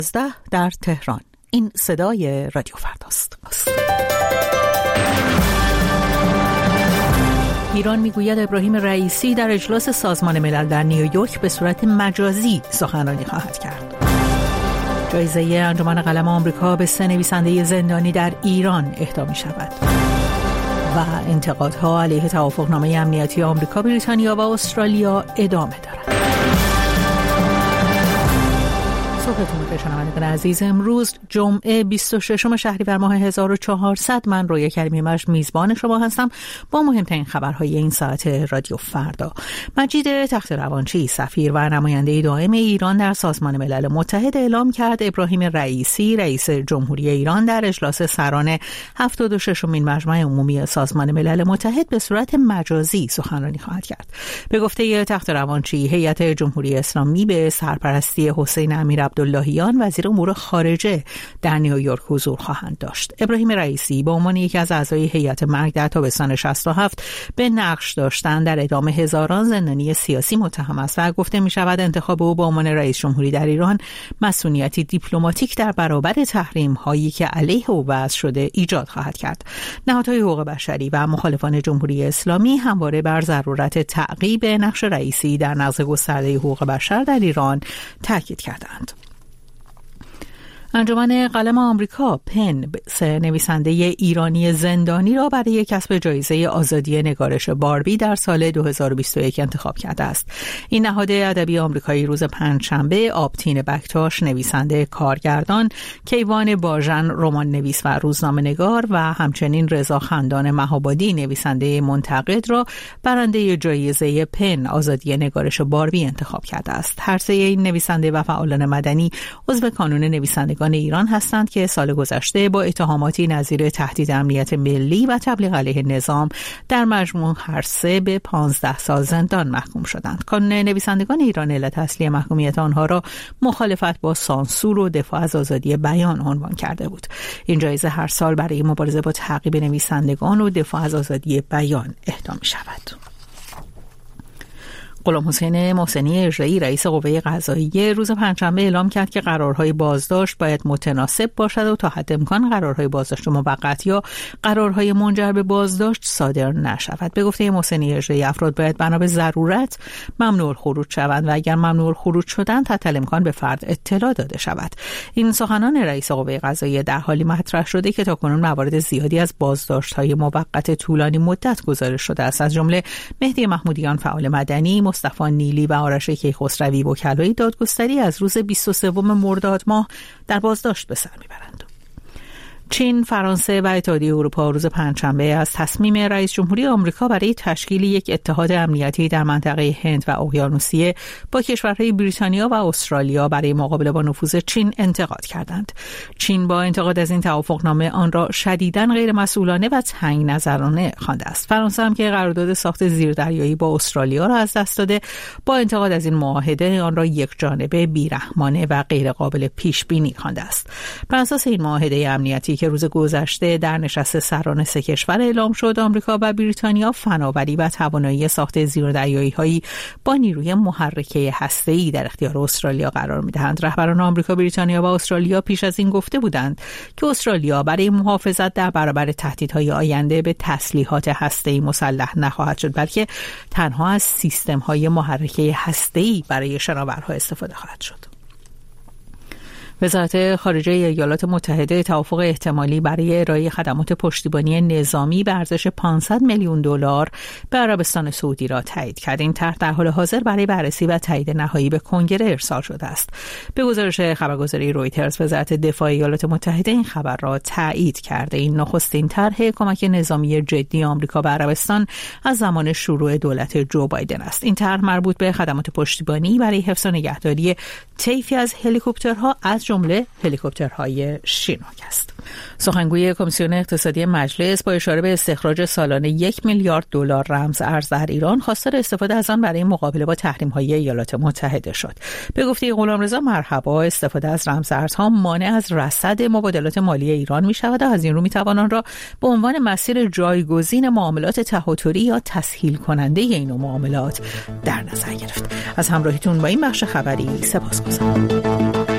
در تهران. این صدای رادیو فرداست. ایران میگوید ابراهیم رئیسی در اجلاس سازمان ملل در نیویورک به صورت مجازی سخنرانی خواهد کرد. جایزه انجمن قلم آمریکا به 3 نویسنده زندانی در ایران اهدا می شود. و انتقادها علیه توافقنامه امنیتی آمریکا، بریتانیا و استرالیا ادامه دارد. صبحتون بخیر شنوندگان عزیز. امروز جمعه 26 شهریور ماه 1400 من رویا کریمی مجد میزبان شما هستم با مهمترین خبرهای این ساعت رادیو فردا. مجید تخت‌روانچی، سفیر و نماینده دائم ایران در سازمان ملل متحد، اعلام کرد ابراهیم رئیسی، رئیس جمهوری ایران، در اجلاس سران 76مین مجمع عمومی سازمان ملل متحد به صورت مجازی سخنرانی خواهد کرد. به گفته تخت‌روانچی، هیئت جمهوری اسلامی به سرپرستی حسین امیرعبداللهیان وزیر امور خارجه در نیویورک حضور خواهند داشت. ابراهیم رئیسی به عنوان یکی از اعضای هیئت مرگ در تابستان 67 به نقش داشتن در اعدام هزاران زندانی سیاسی متهم است و گفته می شود انتخاب او به عنوان رئیس جمهوری در ایران مسئولیتی دیپلماتیک در برابر تحریم هایی که علیه او وضع شده ایجاد خواهد کرد. نهادهای حقوق بشری و مخالفان جمهوری اسلامی همواره بر ضرورت تعقیب نقش رئیسی در نقض گسترده حقوق بشر در ایران تاکید کردند. انجمن قلم آمریکا پن 3 نویسنده ایرانی زندانی را برای کسب جایزه آزادی نگارش باربی در سال 2021 انتخاب کرده است. این نهاد ادبی آمریکایی روز پنجشنبه آبتین بکتاش، نویسنده کارگردان، کیوان باژن، رمان نویس و روزنامه‌نگار و همچنین رضا خندان مهابادی، نویسنده منتقد، را برنده جایزه پن آزادی نگارش باربی انتخاب کرده است. هر سه این نویسنده و فعالان مدنی عضو کانون نویسندگان ایران هستند که سال گذشته با اتهاماتی نظیر تهدید امنیت ملی و تبلیغ علیه نظام در مجموع هر سه به 15 سال زندان محکوم شدند. کانون نویسندگان ایران علت اصلی محکومیت آنها را مخالفت با سانسور و دفاع از آزادی بیان عنوان کرده بود. این جایزه هر سال برای مبارزه با تعقیب نویسندگان و دفاع از آزادی بیان اهدا می شود. غلام حسین محسنی اجرایی، رئیس قوه قضاییه، روز پنجشنبه اعلام کرد که قرارهای بازداشت باید متناسب باشد و تا حد امکان قرارهای بازداشت موقت یا قرارهای منجر به بازداشت صادر نشود. به گفته محسنی اجرایی، افراد باید بنا به ضرورت ممنوع الخروج شوند و اگر ممنوع الخروج شدند حتی امکان به فرد اطلاع داده شود. این سخنان رئیس قوه قضاییه در حالی مطرح شده که تاکنون موارد زیادی از بازداشت‌های موقت طولانی مدت گزارش شده است، از جمله مهدی محمودیان، فعال مدنی، مصطفی نیلی و آرش کیخسروی، وکلای دادگستری، از روز 23 مرداد ماه در بازداشت به سر میبرند. چین، فرانسه و اتحادیه اروپا روز پنجشنبه از تصمیم رئیس جمهوری آمریکا برای تشکیل یک اتحاد امنیتی در منطقه هند و اقیانوسیه با کشورهای بریتانیا و استرالیا برای مقابله با نفوذ چین انتقاد کردند. چین با انتقاد از این توافقنامه آن را شدیداً غیرمسئولانه و تنگ نظرانه خوانده است. فرانسه هم که قرارداد ساخت زیردریایی با استرالیا را از دست داده، با انتقاد از این معاهده آن را یکجانبه، بی‌رحمانه و غیرقابل پیش بینی خوانده است. بر اساس این معاهده امنیتی که روز گذشته در نشست سران 3 کشور اعلام شد، آمریکا و بریتانیا فناوری و توانایی ساخت زیردریایی‌هایی با نیروی محرکه هسته‌ای در اختیار استرالیا قرار می‌دهند. رهبران آمریکا، بریتانیا و استرالیا پیش از این گفته بودند که استرالیا برای محافظت در برابر تهدیدهای آینده به تسلیحات هسته‌ای مسلح نخواهد شد، بلکه تنها از سیستم‌های محرکه هسته‌ای برای شناورها استفاده خواهد شد. وزارت خارجه ایالات متحده توافق احتمالی برای ارائه خدمات پشتیبانی نظامی به ارزش 500 میلیون دلار به عربستان سعودی را تایید کرد. این طرح در حال حاضر برای بررسی و تایید نهایی به کنگره ارسال شده است. به گزارش خبرگزاری رویترز، وزارت دفاع ایالات متحده این خبر را تایید کرده. این نخستین طرح کمک نظامی جدی آمریکا به عربستان از زمان شروع دولت جو بایدن است. این طرح مربوط به خدمات پشتیبانی برای حفظ و نگهداری طیفی از هلیکوپترها از جمله هلیکوپترهای شینوک است. سخنگوی کمیسیون اقتصادی مجلس با اشاره به استخراج سالانه 1 میلیارد دلار رمز ارز در ایران، خواستار استفاده از آن برای مقابله با تحریم‌های ایالات متحده شد. به گفته غلامرضا مرحبا، استفاده از رمز ارزها مانع از رصد مبادلات مالی ایران می‌شود و از این رو می‌توان آن را به عنوان مسیر جایگزین معاملات تهاتری یا تسهیل کننده این نوع معاملات در نظر گرفت. از همراهیتون با این بخش خبری سپاسگزارم.